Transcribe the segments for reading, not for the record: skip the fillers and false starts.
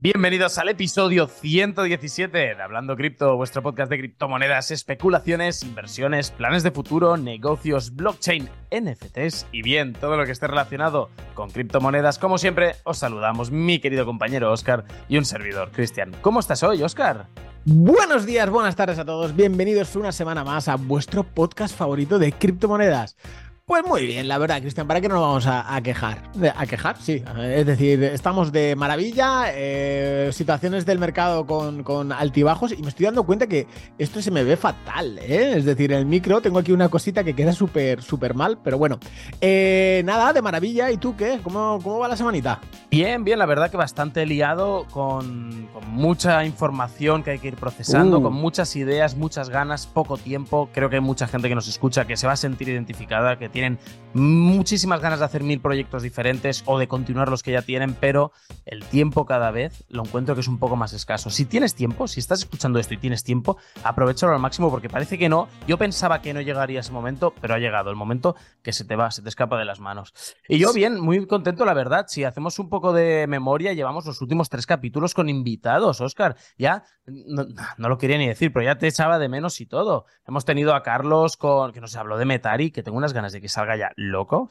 Bienvenidos al episodio 117 de Hablando Cripto, vuestro podcast de criptomonedas, especulaciones, inversiones, planes de futuro, negocios, blockchain, NFTs y bien, todo lo que esté relacionado con criptomonedas. Como siempre, os saludamos mi querido compañero Óscar y un servidor, Cristian. ¿Cómo estás hoy, Óscar? Buenos días, buenas tardes a todos. Bienvenidos una semana más a vuestro podcast favorito de criptomonedas. Pues muy bien, la verdad, Cristian, ¿para qué nos vamos a quejar? ¿A quejar? Sí, es decir, estamos de maravilla, situaciones del mercado con altibajos y me estoy dando cuenta que esto se me ve fatal, ¿eh? Es decir, el micro, tengo aquí una cosita que queda súper mal, pero bueno. Nada, de maravilla. ¿Y tú qué? ¿Cómo va la semanita? Bien, la verdad que bastante liado con mucha información que hay que ir procesando, con muchas ideas, muchas ganas, poco tiempo. Creo que hay mucha gente que nos escucha que se va a sentir identificada, que tienen muchísimas ganas de hacer 1000 proyectos diferentes o de continuar los que ya tienen, pero el tiempo cada vez lo encuentro que es un poco más escaso. Si tienes tiempo, si estás escuchando esto y tienes tiempo, aprovéchalo al máximo porque parece que no. Yo pensaba que no llegaría ese momento, pero ha llegado el momento que se te escapa de las manos. Y yo bien, muy contento, la verdad. Si hacemos un poco de memoria, llevamos los últimos 3 capítulos con invitados, Óscar. Ya, no lo quería ni decir, pero ya te echaba de menos y todo. Hemos tenido a Carlos que nos habló de Metari, que tengo unas ganas de que salga ya loco.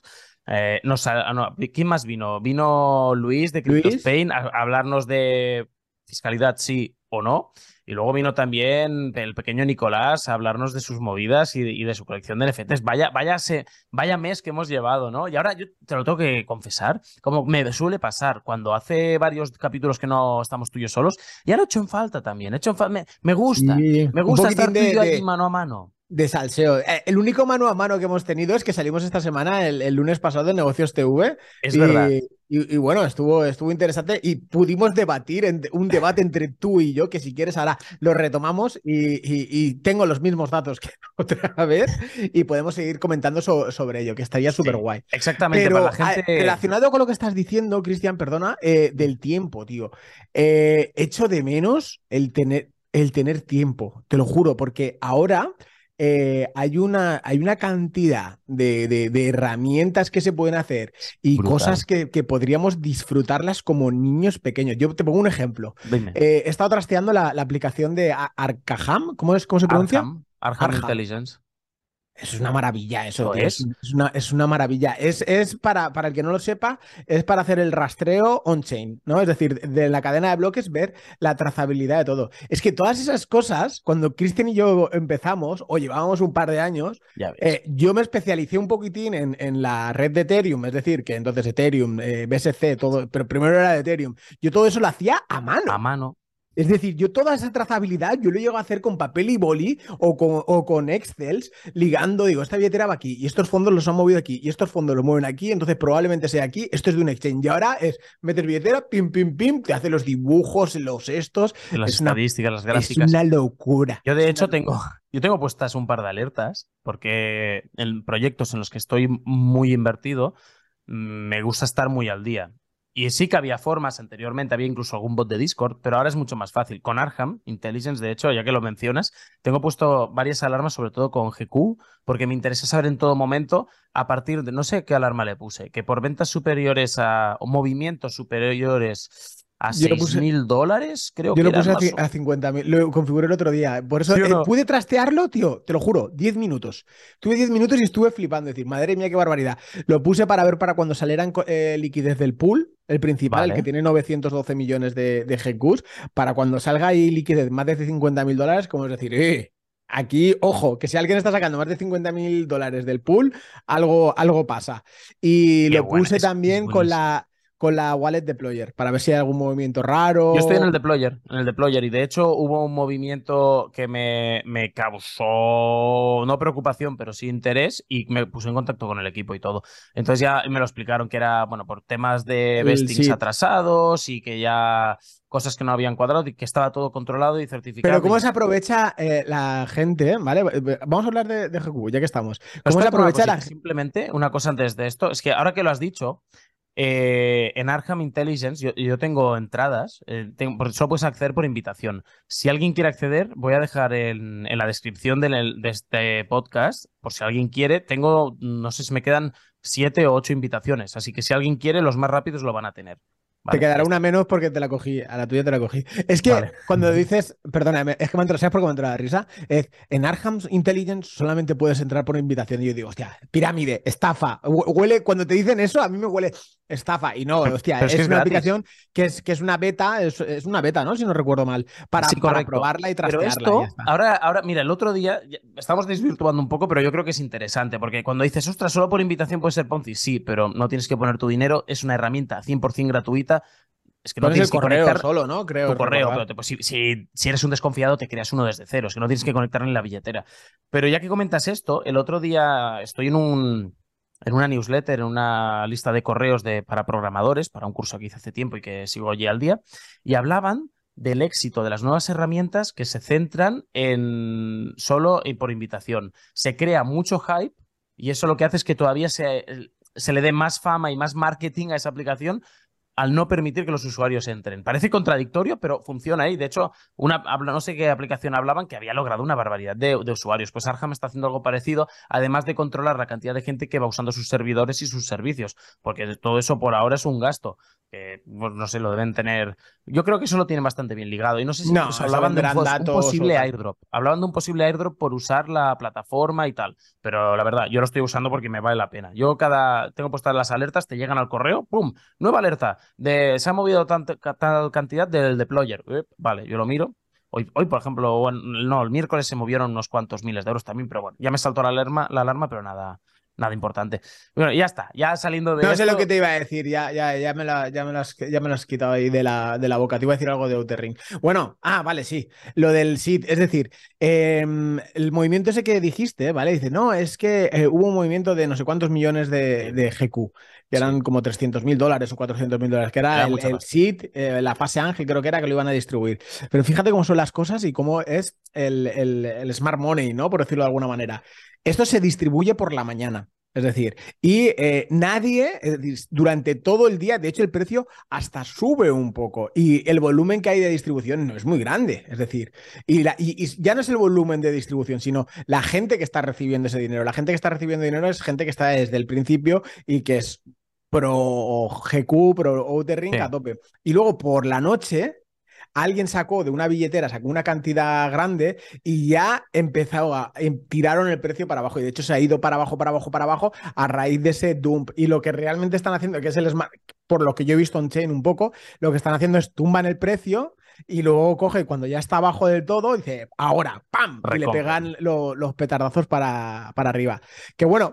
¿Quién más vino? Vino Luis de Luis. CryptoSpain a hablarnos de fiscalidad, sí o no. Y luego vino también el pequeño Nicolás a hablarnos de sus movidas y de su colección de NFTs. Vaya mes que hemos llevado, ¿no? Y ahora yo te lo tengo que confesar, como me suele pasar cuando hace varios capítulos que no estamos tú y yo solos, ya lo he hecho en falta también. Me gusta, Sí, me un gusta estar poquitín tú y de, yo allí de, mano a mano. de salseo. El único mano a mano que hemos tenido es que salimos esta semana, el lunes pasado, en Negocios TV. Es verdad. Y bueno, estuvo interesante y pudimos debatir, un debate entre tú y yo, que si quieres ahora lo retomamos y tengo los mismos datos que otra vez y podemos seguir comentando sobre ello, que estaría súper Sí, guay. exactamente, para la Pero gente. relacionado con lo que estás diciendo, Cristian, perdona, del tiempo, tío. Echo de menos el tener tiempo, te lo juro, porque ahora hay una cantidad de herramientas que se pueden hacer y Brutal. cosas que podríamos disfrutarlas como niños pequeños. Yo te pongo un ejemplo. Dime. He estado trasteando la aplicación de Arcaham. ¿Cómo se pronuncia? Arkham Arham. Intelligence. Eso es una maravilla, eso, ¿Lo tío. Es, es? es una, es una maravilla. Es para el que no lo sepa, es para hacer el rastreo on-chain, ¿no? Es decir, de la cadena de bloques, ver la trazabilidad de todo. Es que todas esas cosas, cuando Cristian y yo empezamos, o llevábamos un par de años, Ya ves. yo me especialicé un poquitín en la red de Ethereum, es decir, que entonces Ethereum, BSC, todo, pero primero era de Ethereum. Yo todo eso lo hacía a A mano. mano. Es decir, yo toda esa trazabilidad yo lo llego a hacer con papel y boli o con Excel, ligando, digo, esta billetera va aquí y estos fondos los han movido aquí y estos fondos los mueven aquí, entonces probablemente sea aquí, esto es de un exchange. Y ahora es meter billetera, pim, pim, pim, te hace los dibujos, los estos. Las Es una, estadísticas, las es gráficas. una locura. Yo, Es de una hecho, locura. yo tengo puestas un par de alertas porque en proyectos en los que estoy muy invertido, me gusta estar muy al día. Y sí que había formas anteriormente, había incluso algún bot de Discord, pero ahora es mucho más fácil. Con Arkham Intelligence, de hecho, ya que lo mencionas, tengo puesto varias alarmas, sobre todo con GQ, porque me interesa saber en todo momento, a partir de, no sé qué alarma le puse, que por ventas superiores o movimientos superiores a Yo lo seis puse, mil dólares, creo Yo que lo eran puse más o... a 50.000, lo configuré el otro día. Por eso ¿Sí o no? pude trastearlo, tío, te lo juro, 10 minutos. Tuve 10 minutos y estuve flipando, decir, madre mía, qué barbaridad. Lo puse para ver para cuando salieran liquidez del pool, el principal, el que Vale. tiene 912 millones de GQs, para cuando salga ahí liquidez más de 50.000 dólares, como es decir, aquí, ojo, que si alguien está sacando más de 50.000 dólares del pool, algo pasa. Y Qué lo buena, puse es también con buenísimo. la wallet deployer, para ver si hay algún movimiento Yo estoy raro. en el deployer, y de hecho hubo un movimiento que me causó, no preocupación, pero sí interés, y me puse en contacto con el equipo y todo. Entonces ya me lo explicaron que era, bueno, por temas de El vestings SIT. atrasados y que ya cosas que no habían cuadrado y que estaba todo controlado y Pero certificado y ¿cómo ya se está. aprovecha la gente? ¿Vale? Vamos a hablar de GQ, ya que estamos. Os ¿Cómo se cuento una aprovecha cosita, simplemente una cosa antes de esto, es que ahora que lo has dicho, en Arkham Intelligence yo tengo entradas, porque solo puedes acceder por invitación. Si alguien quiere acceder, voy a dejar en la descripción de este podcast, por si alguien quiere, tengo, no sé si me quedan 7 o 8 invitaciones, así que si alguien quiere, los más rápidos lo van a tener. Te Vale, ya quedará está. una menos porque te la cogí, a la tuya te la cogí. Es que Vale. cuando dices, perdóname, es que me ha entrado, ¿sabes por qué me ha entrado la risa? En Arkham's Intelligence solamente puedes entrar por invitación y yo digo, hostia, pirámide, estafa. Huele, cuando te dicen eso, a mí me huele estafa. Y no, hostia, Pero es que es es una gratis. aplicación que es una beta, es una beta, ¿no? Si no recuerdo mal, Sí, para correcto. probarla y Pero trastearla, y ya esto, está. ahora, mira, el otro día, estamos desvirtuando un poco, pero yo creo que es interesante, porque cuando dices, ostras, solo por invitación puede ser Ponzi, sí, pero no tienes que poner tu dinero, es una herramienta 100% gratuita, es que no Pones el tienes que correo conectar solo, ¿no? tu Creo correo, pero recordar. pues, si eres un desconfiado, te creas uno desde cero, es que no tienes que conectar en la billetera. Pero ya que comentas esto, el otro día estoy en una newsletter, en una lista de correos para programadores, para un curso que hice hace tiempo y que sigo allí al día, y hablaban del éxito de las nuevas herramientas que se centran en solo y por invitación. Se crea mucho hype y eso lo que hace es que todavía se le dé más fama y más marketing a esa aplicación al no permitir que los usuarios entren. Parece contradictorio, pero funciona ahí. De hecho, no sé qué aplicación hablaban que había logrado una barbaridad de usuarios. Pues Arham está haciendo algo parecido, además de controlar la cantidad de gente que va usando sus servidores y sus servicios, porque todo eso por ahora es un gasto. Pues no sé, lo deben tener. Yo creo que eso lo tienen bastante bien ligado. Y no sé si incluso No, eso hablaban de venderán un datos o posible tal. airdrop. Hablaban de un posible airdrop por usar la plataforma y tal. Pero la verdad, yo lo estoy usando porque me vale la pena. Tengo puestas las alertas, te llegan al correo, ¡pum! Nueva alerta se ha movido tal cantidad del deployer. Vale, yo lo miro. Hoy, por ejemplo, no, el miércoles se movieron unos cuantos miles de euros también, pero bueno, ya me saltó la alarma, pero nada importante. Bueno, ya está, ya saliendo de No sé lo que esto, te iba a decir, ya me lo has quitado ahí de la boca. Te iba a decir algo de Outer Ring. Bueno, vale, sí. Lo del SID, es decir, el movimiento ese que dijiste, ¿vale? Dice, no, es que hubo un movimiento de no sé cuántos millones sí, de GQ, que sí, eran como $300.000 o $400.000, que era era el, mucha el pasta. SID, la fase Ángel, creo que era que lo iban a distribuir. Pero fíjate cómo son las cosas y cómo es el smart money, ¿no? Por decirlo de alguna manera. Esto se distribuye por la mañana. Es decir, y nadie, es decir, durante todo el día, de hecho el precio hasta sube un poco y el volumen que hay de distribución no es muy grande. Es decir, y ya no es el volumen de distribución, sino la gente que está recibiendo ese dinero. La gente que está recibiendo dinero es gente que está desde el principio y que es pro GQ, pro Outer Ring a Sí, tope. Y luego por la noche alguien sacó de una billetera, sacó una cantidad grande y ya empezó tiraron el precio para abajo. Y de hecho se ha ido para abajo, para abajo, para abajo a raíz de ese dump. Y lo que realmente están haciendo, que es el smart, por lo que yo he visto en Chain un poco, lo que están haciendo es tumban el precio y luego coge cuando ya está abajo del todo, dice, ahora, ¡pam! Y le recompran. pegan los petardazos para arriba. Que bueno,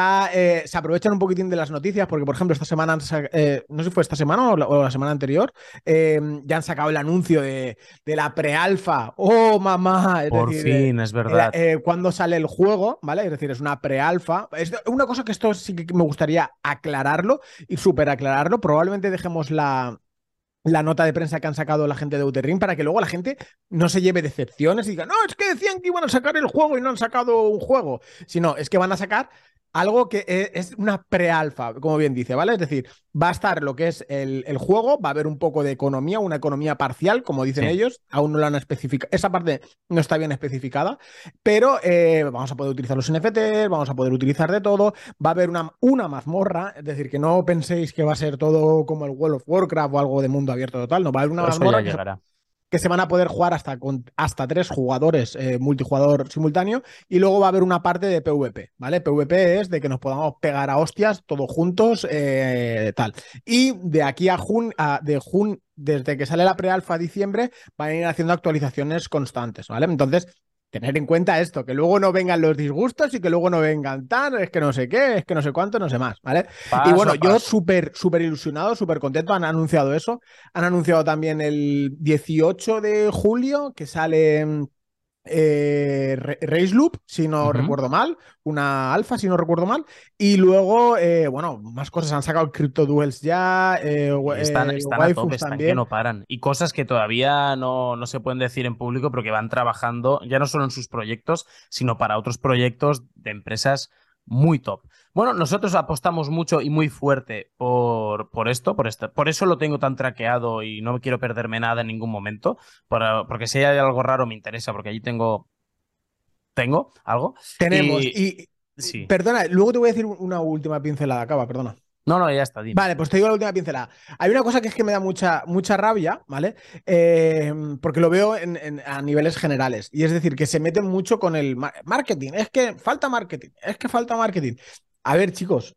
se aprovechan un poquitín de las noticias, porque por ejemplo, esta semana, no sé si fue esta semana o la semana anterior, ya han sacado el anuncio de la pre-alfa. ¡Oh, mamá! Es Por decir, fin, es verdad. cuando sale el juego, ¿vale? Es decir, es una pre-alfa. Es una cosa que esto sí que me gustaría aclararlo y súper aclararlo. Probablemente dejemos la nota de prensa que han sacado la gente de Outer Ring para que luego la gente no se lleve decepciones y diga, no, es que decían que iban a sacar el juego y no han sacado un juego, sino es que van a sacar algo que es una pre-alfa, como bien dice, ¿vale? Es decir, va a estar lo que es el juego, va a haber un poco de economía, una economía parcial, como dicen Sí. ellos, aún no lo han especificado, esa parte no está bien especificada, pero vamos a poder utilizar los NFTs, vamos a poder utilizar de todo, va a haber una mazmorra, es decir, que no penséis que va a ser todo como el World of Warcraft o algo de mundo abierto total, no, va a haber una Eso ya mazmorra llegará. que se van a poder jugar hasta 3 jugadores multijugador simultáneo y luego va a haber una parte de PvP, ¿vale? PvP es de que nos podamos pegar a hostias todos juntos, tal. Y de aquí desde que sale la pre-alfa a diciembre, van a ir haciendo actualizaciones constantes, ¿vale? Entonces, tener en cuenta esto, que luego no vengan los disgustos y que luego no vengan tan, es que no sé qué, es que no sé cuánto, no sé más, ¿vale? Y Paso bueno, a yo paso. súper, súper ilusionado, súper contento, han anunciado eso. Han anunciado también el 18 de julio que sale Race Loop, si no Ujú. recuerdo mal, una alfa, si no recuerdo mal. Y luego, bueno, más cosas. Han sacado Crypto Duels ya, Y están a tope, waifus están que también. no paran. Y cosas que todavía no se pueden decir en público, pero que van trabajando ya no solo en sus proyectos, sino para otros proyectos de empresas muy top. Bueno, nosotros apostamos mucho y muy fuerte por eso lo tengo tan traqueado y no quiero perderme nada en ningún momento, porque si hay algo raro me interesa, porque allí tengo algo. Tenemos. Y Y sí. perdona, luego te voy a decir una última pincelada, acaba, perdona. No, ya está, dime. Vale, pues te digo la última pincelada. Hay una cosa que es que me da mucha rabia, ¿vale? Porque lo veo a niveles generales. Y es decir, que se meten mucho con el marketing. Es que falta marketing. Es que falta marketing. A ver, chicos,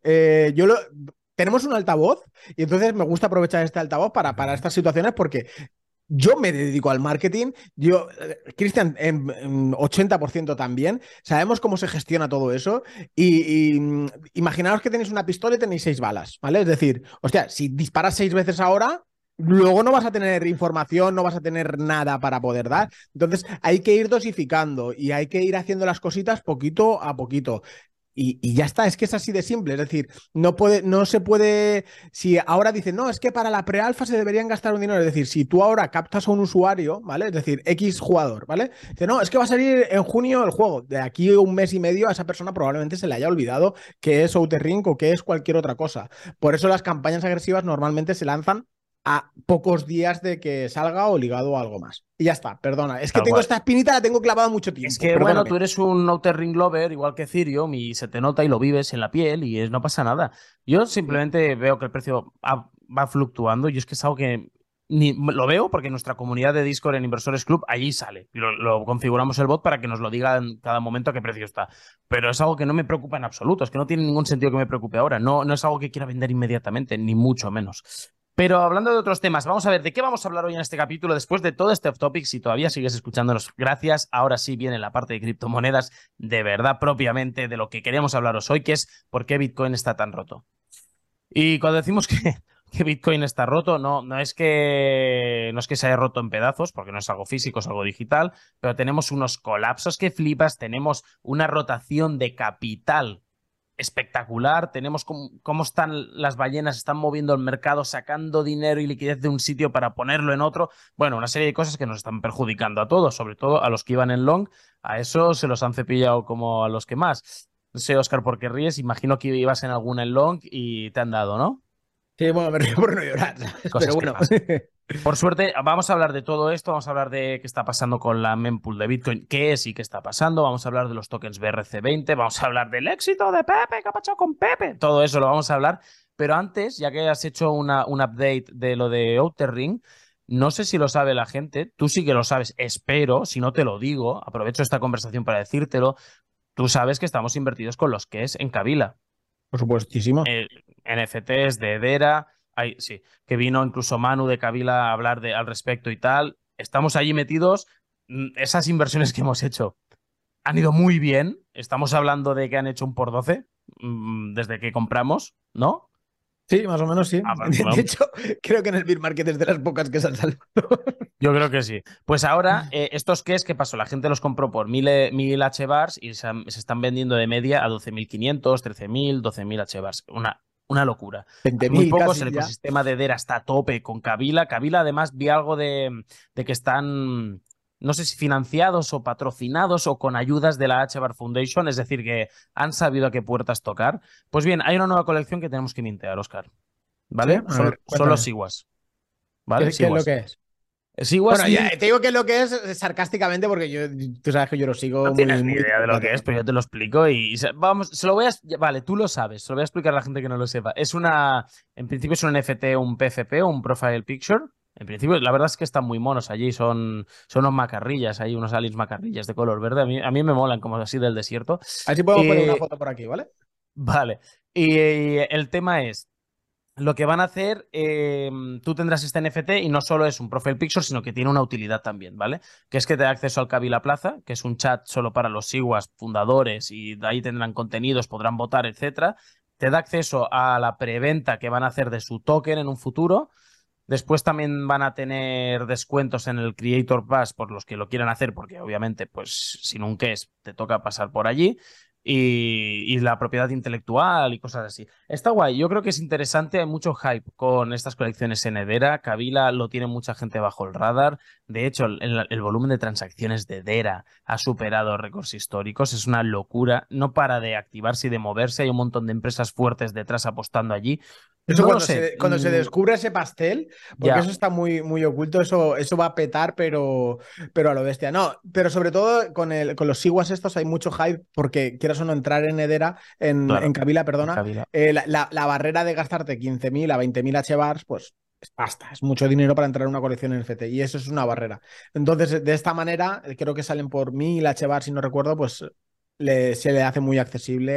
tenemos un altavoz y entonces me gusta aprovechar este altavoz para estas situaciones porque yo me dedico al marketing, Cristian, en 80% también. Sabemos cómo se gestiona todo eso. Imaginaos que tenéis una pistola y tenéis 6 balas, ¿vale? Es decir, hostia, si disparas 6 veces ahora, luego no vas a tener información, no vas a tener nada para poder dar. Entonces hay que ir dosificando y hay que ir haciendo las cositas poquito a poquito. Y ya está, es que es así de simple. Es decir, no se puede. Si ahora dicen, no, es que para la prealfa se deberían gastar un dinero. Es decir, si tú ahora captas a un usuario, ¿vale? Es decir, X jugador, ¿vale? Dice, no, es que va a salir en junio el juego. De aquí a un mes y medio a esa persona probablemente se le haya olvidado que es Outer Ring o que es cualquier otra cosa. Por eso las campañas agresivas normalmente se lanzan a pocos días de que salga o ligado a algo más. Y ya está, perdona. Es que Tal tengo cual. esta espinita, la tengo clavada mucho Es tiempo. que, bueno, Perdóname. tú eres un Outer Ring lover, igual que Ethereum, y se te nota y lo vives en la piel y no pasa nada. Yo simplemente veo que el precio va fluctuando y es que es algo que ni lo veo porque en nuestra comunidad de Discord en Inversores Club allí sale. Lo configuramos el bot para que nos lo diga en cada momento a qué precio está. Pero es algo que no me preocupa en absoluto. Es que no tiene ningún sentido que me preocupe ahora. No es algo que quiera vender inmediatamente, ni mucho menos. Pero hablando de otros temas, vamos a ver de qué vamos a hablar hoy en este capítulo. Después de todo este off topic, si todavía sigues escuchándonos, gracias. Ahora sí viene la parte de criptomonedas, de verdad, propiamente de lo que queremos hablaros hoy, que es por qué Bitcoin está tan roto. Y cuando decimos que Bitcoin está roto, no es que se haya roto en pedazos, porque no es algo físico, es algo digital, pero tenemos unos colapsos que flipas, tenemos una rotación de capital espectacular. Tenemos cómo están las ballenas, están moviendo el mercado, sacando dinero y liquidez de un sitio para ponerlo en otro. Bueno, una serie de cosas que nos están perjudicando a todos, sobre todo a los que iban en long. A eso se los han cepillado como a los que más. No sé, Oscar, ¿por qué ríes? Imagino que ibas en alguna en long y te han dado, ¿no? Sí, bueno, me río por no llorar, ¿sabes? Pero Cosas que bueno. pasan. Por suerte, vamos a hablar de todo esto, vamos a hablar de qué está pasando con la mempool de Bitcoin, qué es y qué está pasando, vamos a hablar de los tokens BRC20, vamos a hablar del éxito de Pepe, qué ha pasado con Pepe, todo eso lo vamos a hablar, pero antes, ya que has hecho un update de lo de Outer Ring, no sé si lo sabe la gente, tú sí que lo sabes, espero, si no te lo digo, aprovecho esta conversación para decírtelo, tú sabes que estamos invertidos con los que es en Kabila. Por supuestísimo. NFTs de Edera, sí, que vino incluso Manu de Kabila a hablar al respecto y tal. Estamos allí metidos. Esas inversiones que hemos hecho han ido muy bien. Estamos hablando de que han hecho un por 12 desde que compramos, ¿no? Sí, más o menos sí. De Bueno, hecho, creo que en el bear market es de las pocas que se han salvado. yo creo que sí. Pues ahora, ¿estos qué pasó? La gente los compró por 1000 H-bars y se están vendiendo de media a 12.500, 13.000, 12.000 H-bars. Una locura. Hay muy 20.000 pocos, casi el ya. ecosistema de Dera está a tope con Kabila. Kabila, además, vi algo de que están, no sé si financiados o patrocinados o con ayudas de la H-Bar Foundation, es decir, que han sabido a qué puertas tocar. Pues bien, hay una nueva colección que tenemos que mintear, Oscar. Sí, ¿Vale? a Son, ver, son los cuéntame. Siguas. ¿Vale? ¿Qué es lo Siguas. que es? Siguas Bueno, ya te digo que es lo que es sarcásticamente porque tú sabes que yo lo No sigo muy, tienes ni muy idea de lo que es, simpático. pero yo te lo explico vamos, se lo voy a... Vale, tú lo sabes, se lo voy a explicar a la gente que no lo sepa. En principio es un NFT, un PFP, un Profile Picture. En principio, la verdad es que están muy monos allí, son unos macarrillas, hay unos aliens macarrillas de color verde. A mí me molan como así del desierto. A ver si podemos poner una Y, foto por aquí, ¿vale? vale, y el tema es... Lo que van a hacer, tú tendrás este NFT y no solo es un profile picture, sino que tiene una utilidad también, ¿vale? Que es que te da acceso al Kabila Plaza, que es un chat solo para los Siguas fundadores y de ahí tendrán contenidos, podrán votar, etcétera. Te da acceso a la preventa que van a hacer de su token en un futuro. Después también van a tener descuentos en el Creator Pass por los que lo quieran hacer, porque obviamente, pues, sin un es te toca pasar por allí. Y la propiedad intelectual y cosas así. Está guay, yo creo que es interesante, hay mucho hype con estas colecciones en Edera, Kabila lo tiene mucha gente bajo el radar, de hecho el volumen de transacciones de Edera ha superado récords históricos, es una locura, no para de activarse y de moverse, hay un montón de empresas fuertes detrás apostando allí, Eso no lo cuando sé, cuando se descubre ese pastel, porque ya. eso está muy, muy oculto, eso va a petar, pero a lo bestia. No, pero sobre todo con los Siguas estos hay mucho hype, porque quieras quieras o no, entrar en Hedera, Claro, en Kabila, perdona, Kabila. la barrera de gastarte 15.000 a 20.000 H-bars, pues es pasta, es mucho dinero para entrar en una colección NFT y eso es una barrera. Entonces, de esta manera, creo que salen por 1.000 H-bars, si no recuerdo, pues se le hace muy accesible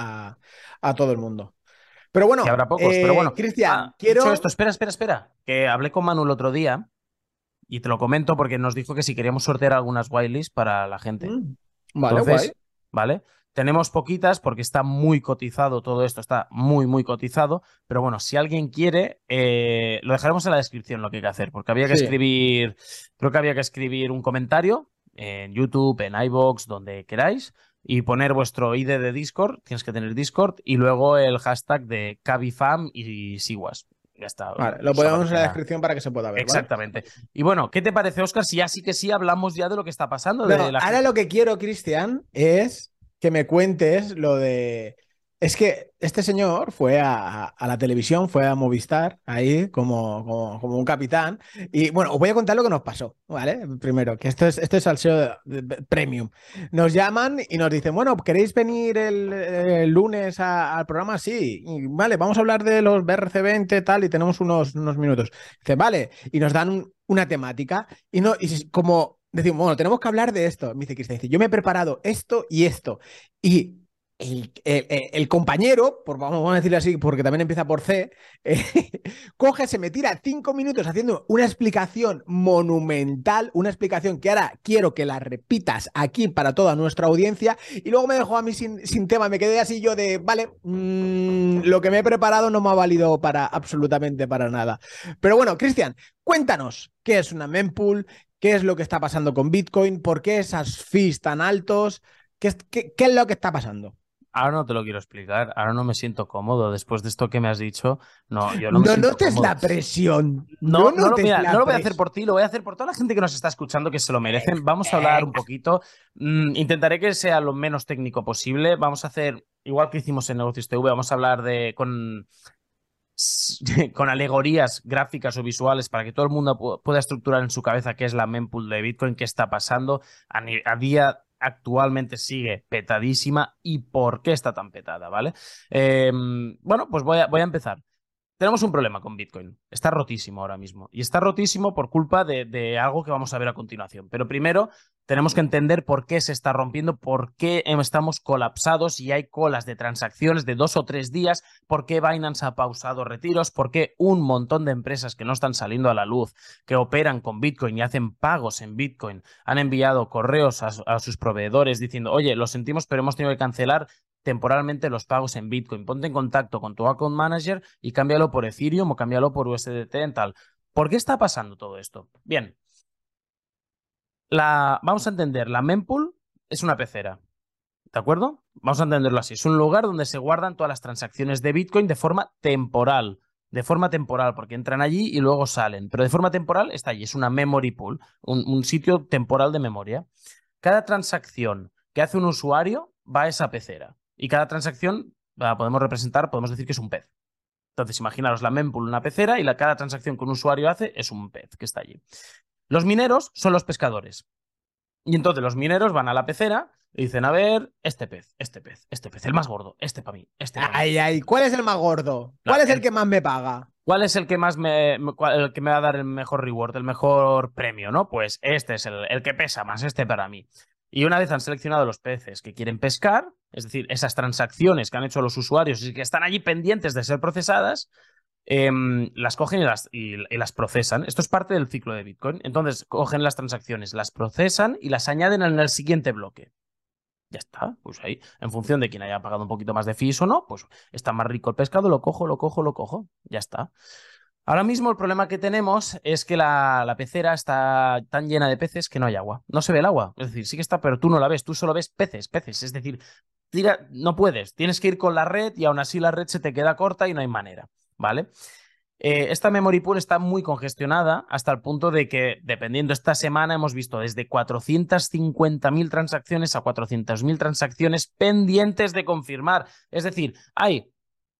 a todo el mundo. Pero Y bueno, habrá pocos, pero bueno. Cristian, Dicho esto, quiero... espera. Que hablé con Manu el otro día y te lo comento porque nos dijo que si queríamos sortear algunas whitelists para la gente. Vale, guay. Entonces, ¿vale? Tenemos poquitas porque está muy cotizado todo esto, está muy cotizado, pero bueno, si alguien quiere, lo dejaremos en la descripción lo que hay que hacer, porque había que Sí. escribir, creo que había que escribir un comentario en YouTube, en iVoox, donde queráis, y poner vuestro ID de Discord, tienes que tener Discord, y luego el hashtag de Cabifam y Siwas. Ya está, Vale, lo os ponemos en la aparecerá. descripción para que se pueda ver, ¿vale? Exactamente. Y bueno, ¿qué te parece, Oscar? Si ya sí que sí hablamos ya de lo que está pasando, de No, la ahora gente. lo que quiero, Cristian, es que me cuentes lo de... Es que este señor fue a la televisión, fue a Movistar, ahí como un capitán. Y bueno, os voy a contar lo que nos pasó, ¿vale? Primero, que esto es Salseo Premium. Nos llaman y nos dicen, bueno, ¿queréis venir el lunes al programa? Sí. Y, vale, vamos a hablar de los BRC20 tal y tenemos unos minutos. Dice, vale. Y nos dan una temática y no, como decimos, bueno, tenemos que hablar de esto. Me dice Cristian, dice, yo me he preparado esto y esto. Y el compañero, vamos a decirlo así, porque también empieza por C, coge, se me tira 5 minutos haciendo una explicación monumental, una explicación que ahora quiero que la repitas aquí para toda nuestra audiencia, y luego me dejó a mí sin tema, me quedé así yo de, vale, lo que me he preparado no me ha valido para absolutamente para nada. Pero bueno, Cristian, cuéntanos, ¿qué es una mempool? ¿Qué es lo que está pasando con Bitcoin? ¿Por qué esas fees tan altos? ¿Qué es lo que está pasando? Ahora no te lo quiero explicar, ahora no me siento cómodo. Después de esto que me has dicho, no, yo no me No siento notes cómodo. la presión. No No, notes mira, no la lo voy a hacer presión. por ti, lo voy a hacer por toda la gente que nos está escuchando que se lo merecen. Vamos a hablar un poquito. Intentaré que sea lo menos técnico posible. Vamos a hacer, igual que hicimos en Negocios TV, vamos a hablar con alegorías gráficas o visuales para que todo el mundo pueda estructurar en su cabeza qué es la mempool de Bitcoin, qué está pasando. A día actualmente sigue petadísima y por qué está tan petada, ¿vale? Bueno, pues voy a empezar. Tenemos un problema con Bitcoin. Está rotísimo ahora mismo. Y está rotísimo por culpa de algo que vamos a ver a continuación. Pero primero tenemos que entender por qué se está rompiendo, por qué estamos colapsados y hay colas de transacciones de 2 o 3 días, por qué Binance ha pausado retiros, por qué un montón de empresas que no están saliendo a la luz, que operan con Bitcoin y hacen pagos en Bitcoin, han enviado correos a sus proveedores diciendo, oye, lo sentimos, pero hemos tenido que cancelar temporalmente los pagos en Bitcoin. Ponte en contacto con tu account manager y cámbialo por Ethereum o cámbialo por USDT en tal. ¿Por qué está pasando todo esto? Bien, vamos a entender, la mempool es una pecera, ¿de acuerdo? Vamos a entenderlo así. Es un lugar donde se guardan todas las transacciones de Bitcoin de forma temporal. De forma temporal, porque entran allí y luego salen. Pero de forma temporal está allí. Es una memory pool, un sitio temporal de memoria. Cada transacción que hace un usuario va a esa pecera. Y cada transacción podemos representar, podemos decir que es un pez. Entonces, imaginaros la mempool, una pecera, y cada transacción que un usuario hace es un pez que está allí. Los mineros son los pescadores. Y entonces los mineros van a la pecera y dicen, a ver, este pez, el más gordo, este para mí, este para mí. Ay, ay, ¿cuál es el más gordo? No, ¿Cuál es el que más me paga? ¿cuál es el que más el que me va a dar el mejor reward, el mejor premio, ¿no? Pues este es el que pesa más, este para mí. Y una vez han seleccionado los peces que quieren pescar, es decir, esas transacciones que han hecho los usuarios y que están allí pendientes de ser procesadas, las cogen y las procesan. Esto es parte del ciclo de Bitcoin. Entonces, cogen las transacciones, las procesan y las añaden en el siguiente bloque. Ya está, pues ahí, en función de quién haya pagado un poquito más de fees o no, pues está más rico el pescado, lo cojo, ya está. Ahora mismo el problema que tenemos es que la pecera está tan llena de peces que no hay agua. No se ve el agua. Es decir, sí que está, pero tú no la ves, tú solo ves peces. Es decir, no puedes, tienes que ir con la red y aún así la red se te queda corta y no hay manera, ¿vale? Esta memory pool está muy congestionada hasta el punto de que, dependiendo, esta semana hemos visto desde 450.000 transacciones a 400.000 transacciones pendientes de confirmar. Es decir, hay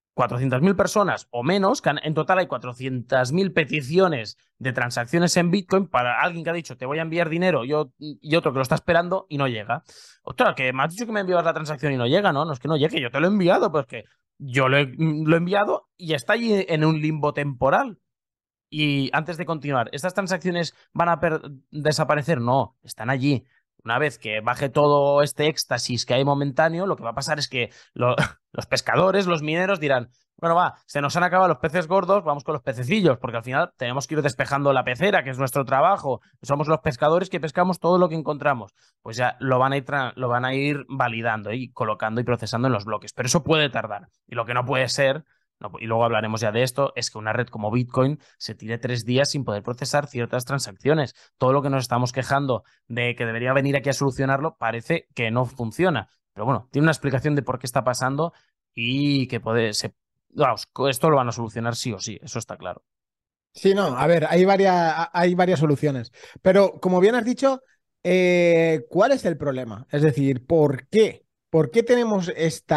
400.000 personas o menos, en total hay 400.000 peticiones de transacciones en Bitcoin para alguien que ha dicho te voy a enviar dinero y otro que lo está esperando y no llega. Otra, que me has dicho que me enviabas la transacción y no llega, ¿no? No es que no llegue, yo te lo he enviado, pero es que yo lo he enviado y está allí en un limbo temporal. Y antes de continuar, ¿estas transacciones van a desaparecer? No, están allí. Una vez que baje todo este éxtasis que hay momentáneo, lo que va a pasar es que los pescadores, los mineros dirán, bueno, va, se nos han acabado los peces gordos, vamos con los pececillos, porque al final tenemos que ir despejando la pecera, que es nuestro trabajo. Somos los pescadores que pescamos todo lo que encontramos. Pues ya lo van a ir validando y colocando y procesando en los bloques. Pero eso puede tardar. Y lo que no puede ser, no, y luego hablaremos ya de esto, es que una red como Bitcoin se tire 3 días sin poder procesar ciertas transacciones. Todo lo que nos estamos quejando de que debería venir aquí a solucionarlo parece que no funciona. Pero bueno, tiene una explicación de por qué está pasando y que vamos, esto lo van a solucionar sí o sí, eso está claro. Sí, no, a ver, hay varias soluciones. Pero como bien has dicho, ¿cuál es el problema? Es decir, ¿por qué? ¿Por qué tenemos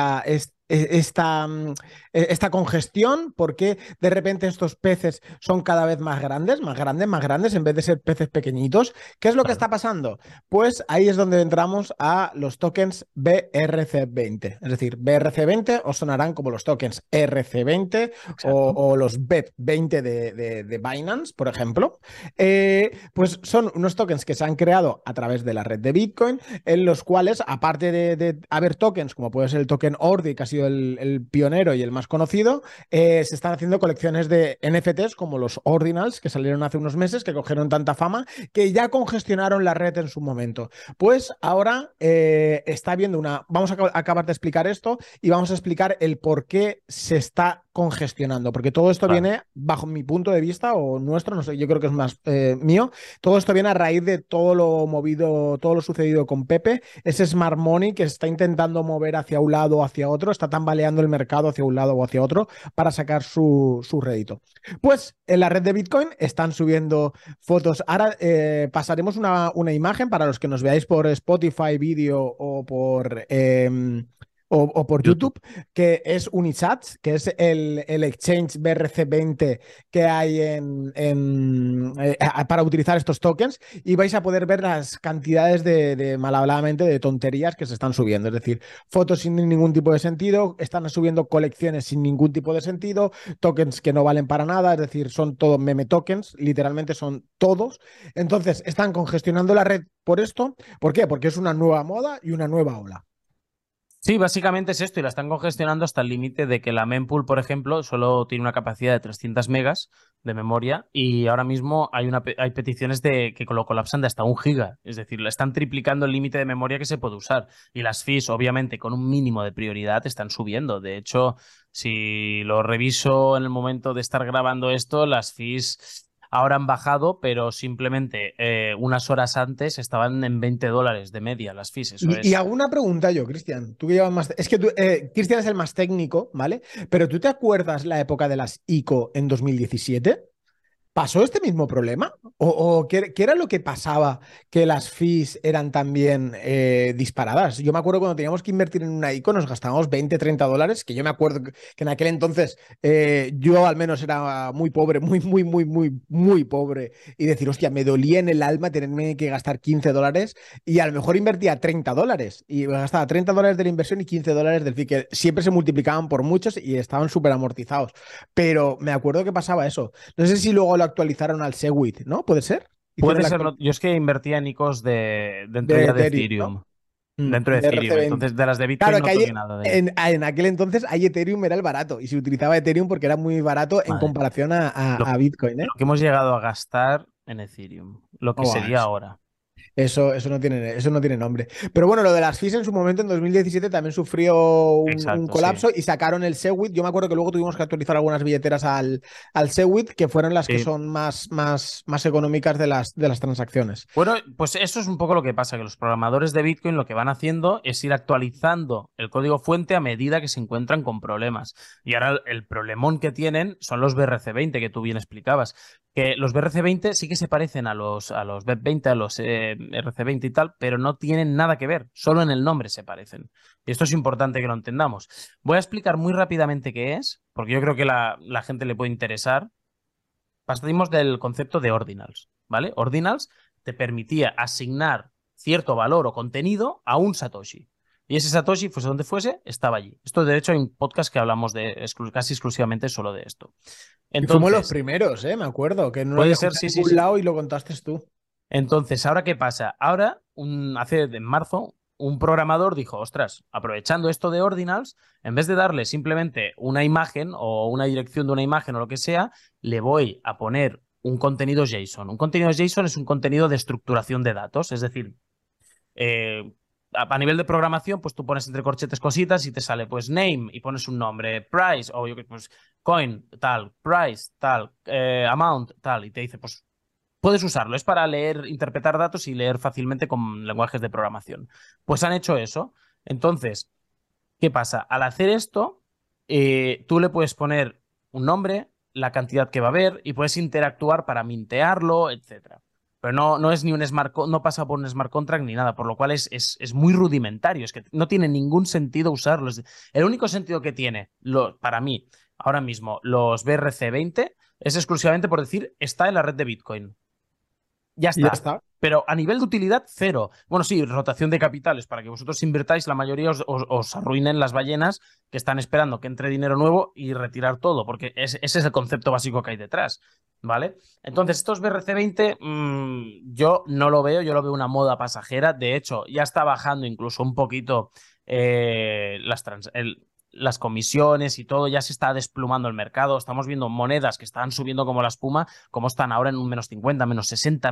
esta congestión? ¿Por qué de repente estos peces son cada vez más grandes, más grandes, más grandes, en vez de ser peces pequeñiñitos? ¿Qué es lo que Claro. está pasando? Pues ahí es donde entramos a los tokens BRC20. Es decir, BRC20 os sonarán como los tokens RC20 Exacto. o los BEP20 de Binance, por ejemplo. Pues son unos tokens que se han creado a través de la red de Bitcoin, en los cuales, aparte de haber tokens, como puede ser el token Ordi, que ha sido el pionero y el más conocido, se están haciendo colecciones de NFTs como los Ordinals, que salieron hace unos meses, que cogieron tanta fama, que ya congestionaron la red en su momento. Pues ahora está habiendo una... Vamos a acabar de explicar esto y vamos a explicar el por qué se está congestionando, porque todo esto Claro. viene, bajo mi punto de vista, o nuestro, no sé, yo creo que es más mío, todo esto viene a raíz de todo lo movido, todo lo sucedido con Pepe, ese smart money que se está intentando mover hacia un lado o hacia otro, está tambaleando el mercado hacia un lado o hacia otro para sacar su rédito. Pues en la red de Bitcoin están subiendo fotos. Ahora pasaremos una imagen para los que nos veáis por Spotify vídeo o por YouTube. YouTube, que es Unisats, que es el exchange BRC20 que hay para utilizar estos tokens, y vais a poder ver las cantidades mal habladamente, de tonterías que se están subiendo. Es decir, fotos sin ningún tipo de sentido, están subiendo colecciones sin ningún tipo de sentido, tokens que no valen para nada, es decir, son todos meme tokens, literalmente son todos. Entonces, están congestionando la red por esto. ¿Por qué? Porque es una nueva moda y una nueva ola. Sí, básicamente es esto y la están congestionando hasta el límite de que la mempool, por ejemplo, solo tiene una capacidad de 300 megas de memoria y ahora mismo hay peticiones de que lo colapsan de hasta 1 giga. Es decir, le están triplicando el límite de memoria que se puede usar. Y las fees, obviamente, con un mínimo de prioridad, están subiendo. De hecho, si lo reviso en el momento de estar grabando esto, las fees ahora han bajado, pero simplemente unas horas antes estaban en $20 de media las fees. Eso Y es. hago una pregunta yo, Cristian. Tú que llevas más. Es que Cristian es el más técnico, ¿vale? Pero ¿tú te acuerdas la época de las ICO en 2017? ¿Pasó este mismo problema? ¿O qué era lo que pasaba que las fees eran también disparadas? Yo me acuerdo cuando teníamos que invertir en una ICO nos gastábamos 20, $30, que yo me acuerdo que en aquel entonces yo al menos era muy pobre, muy, muy, muy, muy, muy pobre. Y decir, hostia, me dolía en el alma tenerme que gastar $15 y a lo mejor invertía $30 y gastaba $30 de la inversión y $15 del fee, que siempre se multiplicaban por muchos y estaban súper amortizados. Pero me acuerdo que pasaba eso. No sé si luego lo actualizaron al Segwit, ¿no? ¿Puede ser? Hicieron Puede la ser, actualización yo es que invertía en ICOs dentro de ya de Ethereum, ¿no? Ethereum, dentro de De Ethereum. RC20. Entonces, de las de Bitcoin Claro, no que toqué nada de ahí. en aquel entonces ahí Ethereum era el barato y se utilizaba Ethereum porque era muy barato en Madre mía. comparación Lo, a Bitcoin, ¿eh? lo que hemos llegado a gastar en Ethereum, lo que Buah, sería ahora. eso no tiene nombre. Pero bueno, lo de las fees en su momento, en 2017, también sufrió un Exacto, sí. colapso y sacaron el Segwit. Yo me acuerdo que luego tuvimos que actualizar algunas billeteras al Segwit, que fueron las que Sí. son más económicas de las transacciones. Bueno, pues eso es un poco lo que pasa, que los programadores de Bitcoin lo que van haciendo es ir actualizando el código fuente a medida que se encuentran con problemas. Y ahora el problemón que tienen son los BRC20 que tú bien explicabas. Que los BRC20 sí que se parecen a los BEP20, a los RC20 y tal, pero no tienen nada que ver, solo en el nombre se parecen. Y esto es importante que lo entendamos. Voy a explicar muy rápidamente qué es, porque yo creo que la gente le puede interesar. Partimos del concepto de ordinals, ¿vale? Ordinals te permitía asignar cierto valor o contenido a un Satoshi. Y ese Satoshi, fuese donde fuese, estaba allí. Esto, de hecho, hay un podcast que hablamos casi exclusivamente solo de esto. Y fuimos los Entonces, primeros, me acuerdo, que no lo puede había ser, escuchado sí, en sí, ningún sí. lado y lo contaste tú. Entonces, ¿ahora qué pasa? Ahora, en marzo, un programador dijo, ostras, aprovechando esto de ordinals, en vez de darle simplemente una imagen o una dirección de una imagen o lo que sea, le voy a poner un contenido JSON. Un contenido JSON es un contenido de estructuración de datos, es decir, a nivel de programación, pues tú pones entre corchetes cositas y te sale pues name y pones un nombre, price o yo pues coin tal, price tal, amount tal y te dice pues puedes usarlo, es para leer, interpretar datos y leer fácilmente con lenguajes de programación. Pues han hecho eso. Entonces, ¿qué pasa? Al hacer esto, tú le puedes poner un nombre, la cantidad que va a haber y puedes interactuar para mintearlo, etcétera. Pero no es ni un no pasa por un smart contract ni nada, por lo cual es muy rudimentario, es que no tiene ningún sentido usarlo. El único sentido que tiene, para mí, ahora mismo, los BRC20 es exclusivamente por decir, está en la red de Bitcoin. Ya Y ya está. está. Pero a nivel de utilidad, cero. Bueno, sí, rotación de capitales para que vosotros invirtáis, la mayoría os arruinen las ballenas que están esperando que entre dinero nuevo y retirar todo, porque ese es el concepto básico que hay detrás. ¿Vale? Entonces, estos BRC20, yo no lo veo, yo lo veo una moda pasajera. De hecho, ya está bajando incluso un poquito las comisiones y todo, ya se está desplumando el mercado. Estamos viendo monedas que están subiendo como la espuma, como están ahora en un -50, -60,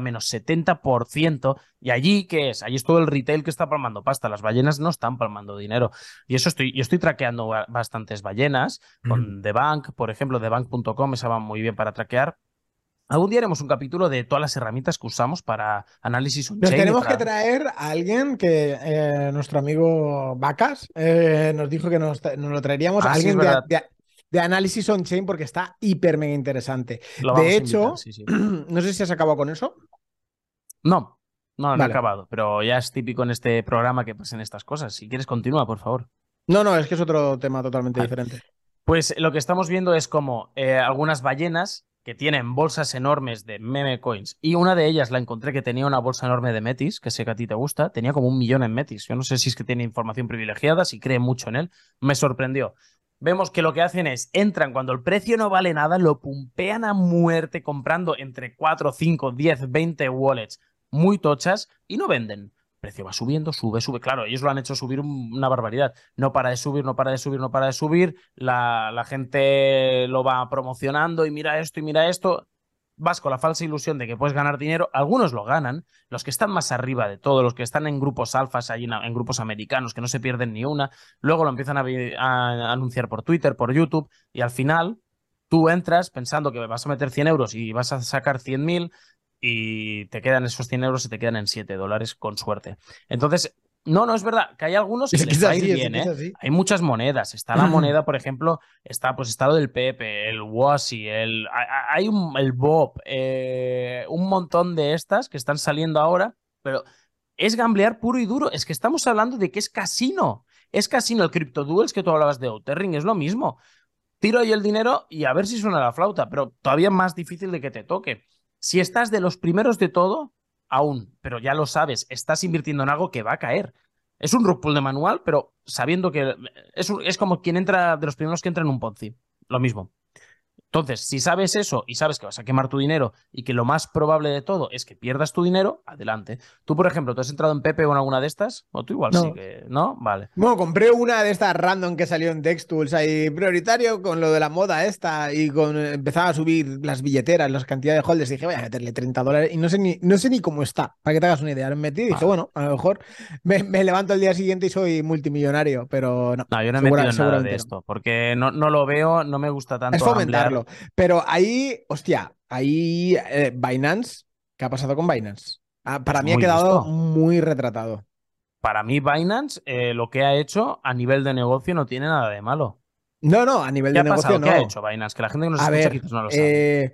-70%. ¿Y allí qué es? Allí es todo el retail que está palmando pasta. Las ballenas no están palmando dinero. Y eso yo estoy traqueando bastantes ballenas con The Bank, por ejemplo, TheBank.com, esa va muy bien para traquear. Algún día haremos un capítulo de todas las herramientas que usamos para análisis Nos on-chain y tenemos que para... traer a alguien que nuestro amigo Vacas nos dijo que nos lo traeríamos, a Ah, sí, es alguien verdad. de análisis on-chain porque está hiper mega interesante. Lo De vamos a invitar, hecho, sí, sí. no sé si has acabado con eso. No, no he Vale. acabado, pero ya es típico en este programa que pasen estas cosas. Si quieres, continúa, por favor. No, no, es que es otro tema totalmente Vale. diferente. Pues lo que estamos viendo es como algunas ballenas que tienen bolsas enormes de meme coins y una de ellas la encontré que tenía una bolsa enorme de Metis, que sé que a ti te gusta, tenía como 1 millón en Metis. Yo no sé si es que tiene información privilegiada, si cree mucho en él. Me sorprendió. Vemos que lo que hacen es, entran cuando el precio no vale nada, lo pumpean a muerte comprando entre 4, 5, 10, 20 wallets muy tochas y no venden. El precio va subiendo, sube, sube. Claro, ellos lo han hecho subir una barbaridad. No para de subir, no para de subir, no para de subir. La gente lo va promocionando y mira esto y mira esto. Vas con la falsa ilusión de que puedes ganar dinero. Algunos lo ganan. Los que están más arriba de todo, los que están en grupos alfas, allí en grupos americanos, que no se pierden ni una, luego lo empiezan a anunciar por Twitter, por YouTube, y al final tú entras pensando que vas a meter 100 euros y vas a sacar 100.000 y te quedan esos 100 euros y te quedan en $7 con suerte. Entonces, no es verdad, que hay algunos que Es que les es va a ir así, es bien, que es ¿eh? así. Hay muchas monedas. Está la moneda, por ejemplo, está lo del Pepe, el Wasi, hay el Bob, un montón de estas que están saliendo ahora, pero es gamblear puro y duro. Es que estamos hablando de que es casino. Es casino. El CryptoDuels que tú hablabas de Outer Ring es lo mismo. Tiro ahí el dinero y a ver si suena la flauta, pero todavía más difícil de que te toque. Si estás de los primeros de todo, aún, pero ya lo sabes, estás invirtiendo en algo que va a caer. Es un rug pull de manual, pero sabiendo que es como quien entra de los primeros que entra en un Ponzi. Lo mismo. Entonces, si sabes eso y sabes que vas a quemar tu dinero y que lo más probable de todo es que pierdas tu dinero, adelante. Tú, por ejemplo, ¿tú has entrado en Pepe o en alguna de estas? O tú igual sí No. que, ¿no? Vale. Bueno, compré una de estas random que salió en DexTools ahí prioritario con lo de la moda esta y con empezaba a subir las billeteras, las cantidades de holders. Dije, voy a meterle $30 y no sé ni cómo está, para que te hagas una idea. Lo metí y dije, Ah, bueno, a lo mejor me levanto el día siguiente y soy multimillonario, pero no, no, yo no he metido en nada de seguramente no. esto, porque no lo veo, no me gusta Es tanto gamblear. fomentarlo. Pero ahí, hostia, ahí Binance, ¿qué ha pasado con Binance? Pues Para mí ha muy quedado listo. muy retratado. Para mí, Binance, lo que ha hecho a nivel de negocio no tiene nada de malo. No, no, a nivel ¿Qué de ha negocio pasado? ¿Qué ha no. hecho Binance? Que la gente que nos A escucha ver, quizás no lo sabe.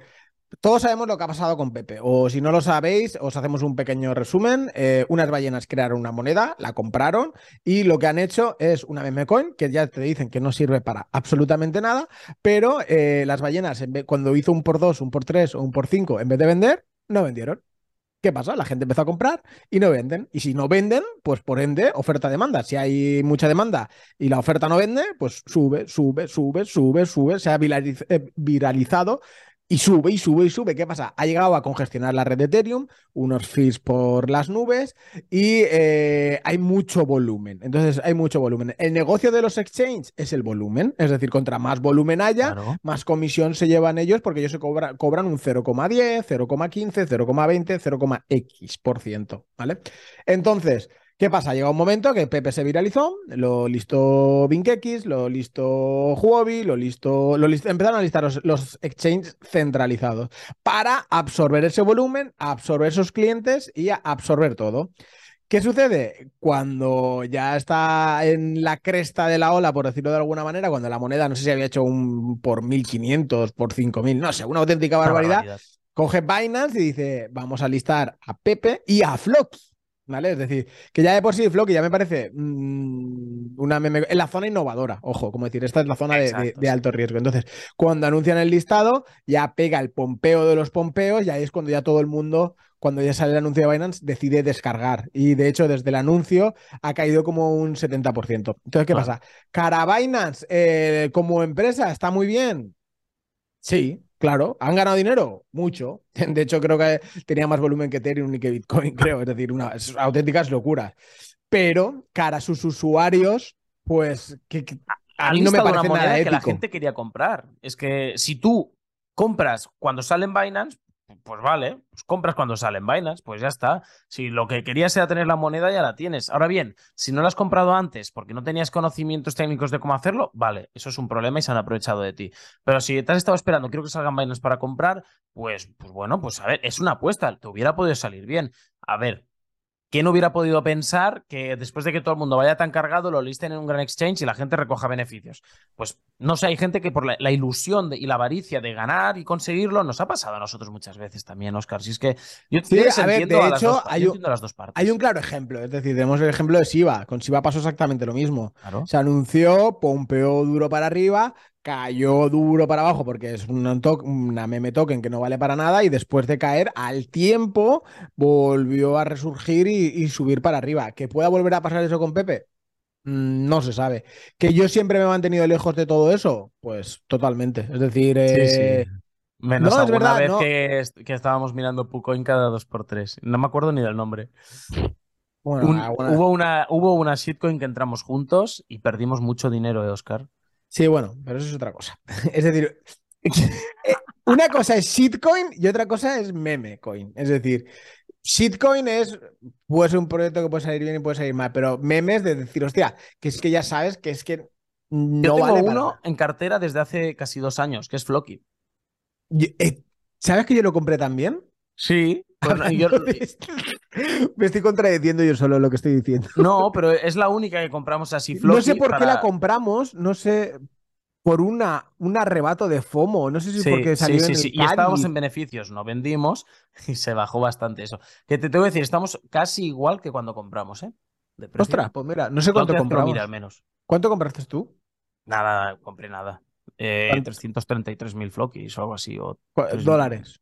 todos sabemos lo que ha pasado con Pepe, o si no lo sabéis, os hacemos un pequeño resumen. Unas ballenas crearon una moneda, la compraron y lo que han hecho es una meme coin que ya te dicen que no sirve para absolutamente nada, pero las ballenas cuando hizo un por 2, un por 3 o un por 5, en vez de vender, no vendieron. ¿Qué pasa? La gente empezó a comprar y no venden. Y si no venden, pues por ende, oferta-demanda. Si hay mucha demanda y la oferta no vende, pues sube, sube, sube, sube, sube. Se ha viralizado y sube y sube y sube. ¿Qué pasa? Ha llegado a congestionar la red de Ethereum, unos fees por las nubes y hay mucho volumen. Entonces, hay mucho volumen. El negocio de los exchanges es el volumen. Es decir, contra más volumen haya, Claro. más comisión se llevan ellos porque ellos cobran un 0,10, 0,15, 0,20, 0,x%, ¿vale? Entonces, ¿qué pasa? Llega un momento que Pepe se viralizó, lo listó BinkX, lo listó Huobi, empezaron a listar los exchanges centralizados para absorber ese volumen, absorber esos clientes y absorber todo. ¿Qué sucede? Cuando ya está en la cresta de la ola, por decirlo de alguna manera, cuando la moneda, no sé si había hecho un por 1.500, por 5.000, no sé, una auténtica Una barbaridad, barbaridad. coge Binance y dice, vamos a listar a Pepe y a Floki, ¿vale? Es decir, que ya de por sí Floki ya me parece una meme, en la zona innovadora, ojo, como decir, esta es la zona de, Exacto, de sí. alto riesgo. Entonces, cuando anuncian el listado, ya pega el pompeo de los pompeos y ahí es cuando ya todo el mundo, cuando ya sale el anuncio de Binance, decide descargar. Y de hecho, desde el anuncio ha caído como un 70%. Entonces, ¿qué Claro. pasa? Cara Binance, como empresa, está muy bien. Sí, claro. ¿Han ganado dinero? Mucho. De hecho, creo que tenía más volumen que Ethereum y que Bitcoin, creo. Es decir, unas auténticas locuras. Pero, cara a sus usuarios, pues a Han mí no me listado una parece nada moneda que la ético. gente quería comprar. Es que si tú compras cuando sale en Binance, pues vale, pues compras cuando sale en Binance, pues ya está. Si lo que querías era tener la moneda, ya la tienes. Ahora bien, si no la has comprado antes porque no tenías conocimientos técnicos de cómo hacerlo, vale, eso es un problema y se han aprovechado de ti. Pero si te has estado esperando, quiero que salga en Binance para comprar, pues bueno, pues a ver, es una apuesta, te hubiera podido salir bien. A ver. ¿Quién hubiera podido pensar que después de que todo el mundo vaya tan cargado, lo listen en un gran exchange y la gente recoja beneficios? Pues no sé, hay gente que por la ilusión y la avaricia de ganar y conseguirlo, nos ha pasado a nosotros muchas veces también, Oscar. Si es que yo Sí, les a ver, entiendo de a las hecho, dos, yo entiendo a las dos hay un partes. claro ejemplo. Es decir, tenemos el ejemplo de Shiba. Con Shiba pasó exactamente lo mismo. Claro. Se anunció, pompeó duro para arriba, cayó duro para abajo porque es una meme token que no vale para nada y después de caer al tiempo volvió a resurgir y subir para arriba. ¿Que pueda volver a pasar eso con Pepe? No se sabe. ¿Que yo siempre me he mantenido lejos de todo eso? Pues totalmente. Es decir, Sí, sí. Menos no, es alguna verdad, vez no. que estábamos mirando KuCoin cada dos por tres. No me acuerdo ni del nombre. Bueno, alguna. Hubo una shitcoin que entramos juntos y perdimos mucho dinero, Oscar. Sí, bueno, pero eso es otra cosa. Es decir, una cosa es shitcoin y otra cosa es meme coin. Es decir, shitcoin puede ser un proyecto que puede salir bien y puede salir mal, pero memes de decir, hostia, que es que ya sabes que es que Yo no tengo vale para uno nada. en cartera desde hace casi 2 años, que es Floki. ¿Sabes que yo lo compré también? Sí, pues no, Hablando de esto, me estoy contradiciendo yo solo lo que estoy diciendo. no, pero es la única que compramos así No sé Floki por qué la para. compramos, no sé, por un arrebato de FOMO, no sé si Sí, porque sí, salió en sí, sí. el Y estábamos en Cádiz. beneficios, no vendimos y se bajó bastante eso. Que te tengo que decir, estamos casi igual que cuando compramos, ¿eh? De precio. Ostras, pues mira, no sé La cuánto última vez que lo mira, al compramos. menos. ¿Cuánto compraste tú? Nada, compré nada. ¿Cuánto? 333.000 Flokis o algo así, o 3 millones. Dólares.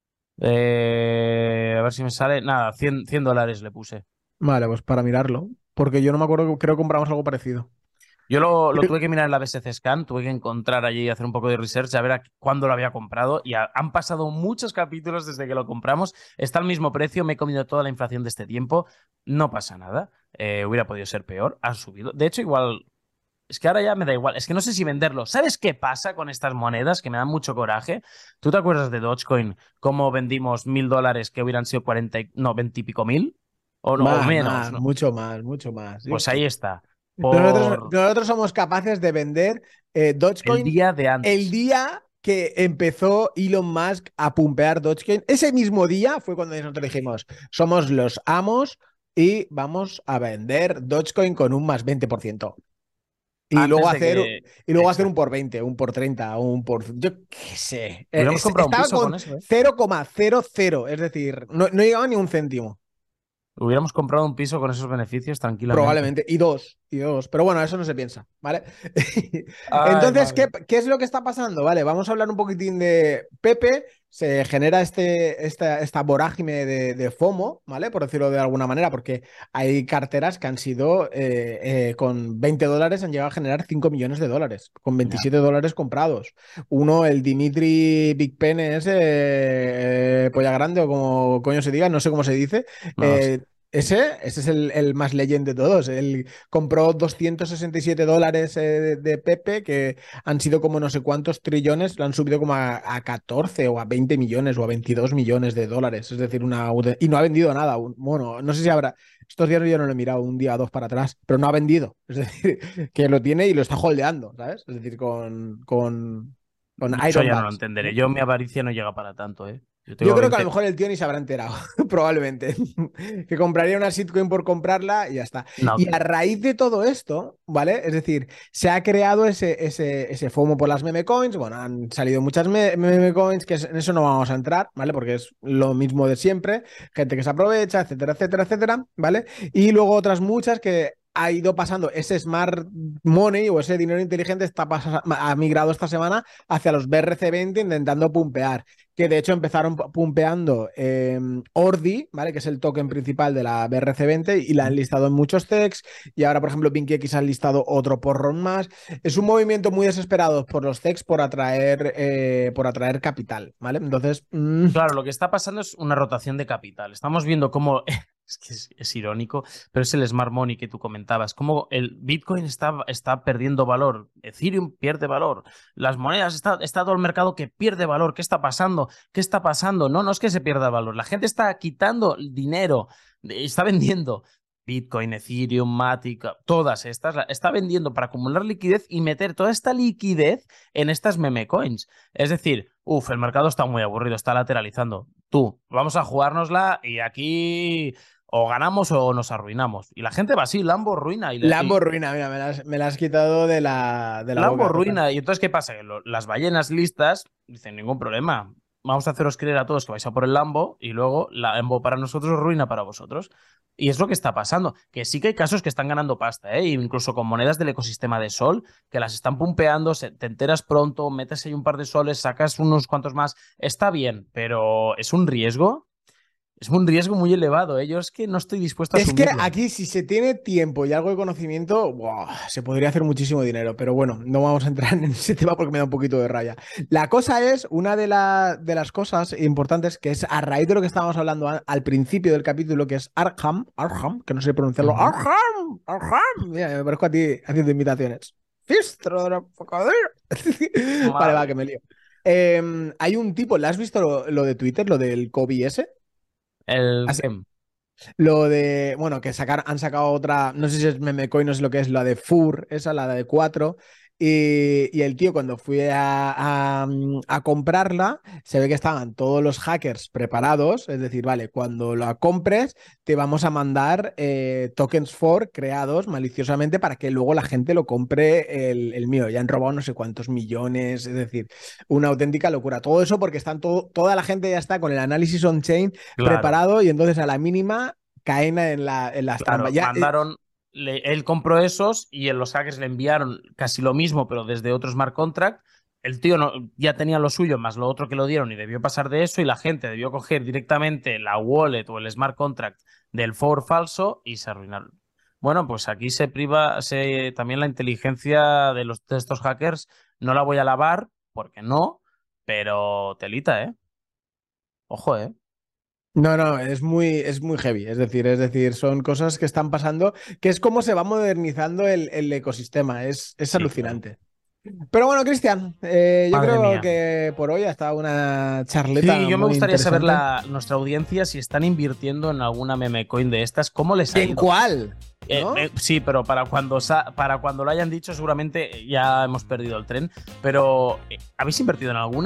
A ver si me sale. Nada, $100 le puse. Vale, pues para mirarlo. Porque yo no me acuerdo, creo que compramos algo parecido. Yo lo tuve que mirar en la BSC Scan, tuve que encontrar allí y hacer un poco de research a ver cuándo lo había comprado. Y han pasado muchos capítulos desde que lo compramos. Está al mismo precio, me he comido toda la inflación de este tiempo. No pasa nada. Hubiera podido ser peor, ha subido. De hecho, igual. Es que ahora ya me da igual. Es que no sé si venderlo. ¿Sabes qué pasa con estas monedas que me dan mucho coraje? ¿Tú te acuerdas de Dogecoin? ¿Cómo vendimos $1.000 que hubieran sido 40, no, 20 y pico mil? O menos, Más, ¿no? mucho más, mucho más. Yo Pues qué ahí sé. está. Nosotros, Por nosotros somos capaces de vender el Dogecoin día de el antes. día que empezó Elon Musk a pumpear Dogecoin. Ese mismo día fue cuando nosotros dijimos, somos los amos y vamos a vender Dogecoin con un más 20%. Y luego Antes de hacer, que. y luego hacer un Exacto. por 20, un por 30, un por. Yo qué sé. Hubiéramos comprado un Estaba piso con con eso, ¿eh? 0,00, es decir, no llegaba ni un céntimo. Hubiéramos comprado un piso con esos beneficios tranquilamente. Probablemente. Y dos. Pero bueno, eso no se piensa, ¿vale? Ay, Entonces, ¿qué, madre. qué es lo que está pasando? Vale, vamos a hablar un poquitín de Pepe. Se genera esta vorágine de FOMO, ¿vale? Por decirlo de alguna manera, porque hay carteras que han sido, con $20 han llegado a generar $5 millones, con Ya. $27 comprados. Uno, el Dimitri Big Pen, ese, polla grande o como coño se diga, no sé cómo se dice. No lo sé. eh, ese es el más legend de todos. Él compró $267 de Pepe, que han sido como no sé cuántos trillones, lo han subido como a 14 o a 20 millones o a $22 millones. Es decir, y no ha vendido nada. Bueno, no sé si habrá. Estos días yo no lo he mirado un día o dos para atrás, pero no ha vendido. Es decir, que lo tiene y lo está holdeando, ¿sabes? Es decir, con Yo eso Iron ya no lo Bars, entenderé. ¿no? Yo, mi avaricia no llega para tanto, ¿eh? Yo Yo tengo creo que a lo 20. mejor el tío ni se habrá enterado, probablemente. Que compraría una shitcoin por comprarla y ya está. No Y a creo. raíz de todo esto, ¿vale? Es decir, se ha creado ese FOMO por las meme coins. Bueno, han salido muchas meme coins, que en eso no vamos a entrar, ¿vale? Porque es lo mismo de siempre. Gente que se aprovecha, etcétera, etcétera, etcétera, ¿vale? Y luego otras muchas que ha ido pasando ese smart money o ese dinero inteligente ha migrado esta semana hacia los BRC20 intentando pumpear, que de hecho empezaron pumpeando Ordi, ¿vale? Que es el token principal de la BRC20 y la han listado en muchos techs, y ahora, por ejemplo, PinkyX han listado otro porrón más. Es un movimiento muy desesperado por los techs por atraer capital, ¿vale? Entonces, Claro, lo que está pasando es una rotación de capital. Estamos viendo cómo, es que es irónico, pero es el smart money que tú comentabas, cómo el Bitcoin está perdiendo valor, Ethereum pierde valor, las monedas, está todo el mercado que pierde valor. ¿Qué está pasando? ¿Qué está pasando? No, no es que se pierda valor, la gente está quitando dinero, está vendiendo Bitcoin, Ethereum, Matic, todas estas, está vendiendo para acumular liquidez y meter toda esta liquidez en estas meme coins. Es decir, el mercado está muy aburrido, está lateralizando. Tú, vamos a jugárnosla y aquí o ganamos o nos arruinamos. Y la gente va así, Lambo ruina. Lambo ruina, mira, me la has quitado de la Lambo boca total. ruina. Y entonces, ¿qué pasa? Que las ballenas listas dicen, ningún problema. Vamos a haceros creer a todos que vais a por el Lambo y luego la Lambo para nosotros, ruina para vosotros. Y es lo que está pasando. Que sí que hay casos que están ganando pasta, ¿eh? Incluso con monedas del ecosistema de Sol, que las están pumpeando, te enteras pronto, metes ahí un par de soles, sacas unos cuantos más. Está bien, pero es un riesgo. Es un riesgo muy elevado, ¿eh? Yo es que no estoy dispuesto a Es que asumirlo. aquí, si se tiene tiempo y algo de conocimiento, ¡buah!, se podría hacer muchísimo dinero. Pero bueno, no vamos a entrar en ese tema porque me da un poquito de raya. La cosa es, una de las cosas importantes, que es a raíz de lo que estábamos hablando al principio del capítulo, que es Arkham, que no sé pronunciarlo. Ujú. Arkham. Mira, me parezco a ti haciendo imitaciones. Fistro de la pocadera. Vale, va, Madre que me mía. lío. Hay un tipo, ¿le has visto lo de Twitter, lo del Kobe ese? El Gem. Lo de, bueno, que han sacado otra, no sé si es memecoin, no sé lo que es, la de FUR, esa, la de 4. Y el tío, cuando fui a comprarla, se ve que estaban todos los hackers preparados. Es decir, vale, cuando la compres, te vamos a mandar tokens FOR creados maliciosamente para que luego la gente lo compre el mío. Ya han robado no sé cuántos millones, es decir, una auténtica locura. Todo eso porque toda la gente ya está con el análisis on-chain Claro. preparado, y entonces a la mínima caen en las trampas. Claro, Ya, mandaron, él compró esos y en los hackers le enviaron casi lo mismo, pero desde otro smart contract. El tío no, ya tenía lo suyo más lo otro que lo dieron y debió pasar de eso, y la gente debió coger directamente la wallet o el smart contract del for falso y se arruinaron. Bueno, pues aquí se priva también la inteligencia de estos hackers. No la voy a lavar, porque no, pero telita, ¿eh? Ojo, ¿eh? no, es muy heavy. Es decir, son cosas que están pasando, que es como se va modernizando el ecosistema. Es Sí, claro. alucinante. Pero bueno, Cristian, yo Madre creo mía. que por hoy ha estado una Sí, charleta yo me muy gustaría saber interesante. nuestra audiencia si están invirtiendo en alguna meme coin de estas, cómo les ¿Y ha en ido. cuál? ¿No? Sí, pero para cuando lo hayan dicho seguramente ya hemos perdido el tren. Pero, ¿habéis invertido en alguna?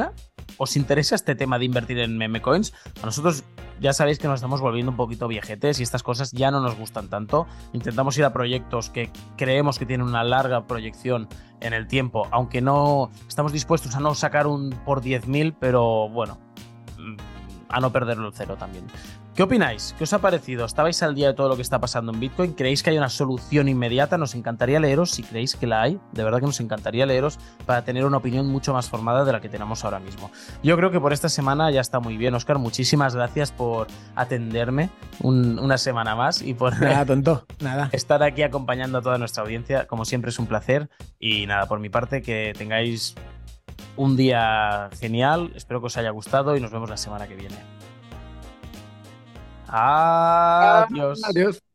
os interesa este tema de invertir en meme coins, a nosotros ya sabéis que nos estamos volviendo un poquito viejetes y estas cosas ya no nos gustan tanto. Intentamos ir a proyectos que creemos que tienen una larga proyección en el tiempo, aunque no estamos dispuestos a no sacar un por 10.000, pero bueno, a no perderlo el cero también. ¿Qué opináis? ¿Qué os ha parecido? ¿Estabais al día de todo lo que está pasando en Bitcoin? ¿Creéis que hay una solución inmediata? Nos encantaría leeros si creéis que la hay. De verdad que nos encantaría leeros para tener una opinión mucho más formada de la que tenemos ahora mismo. Yo creo que por esta semana ya está muy bien, Óscar. Muchísimas gracias por atenderme una semana más y por Nada, tonto, nada. estar aquí acompañando a toda nuestra audiencia. Como siempre es un placer. Y nada, por mi parte, que tengáis un día genial. Espero que os haya gustado y nos vemos la semana que viene. Adiós. Adiós.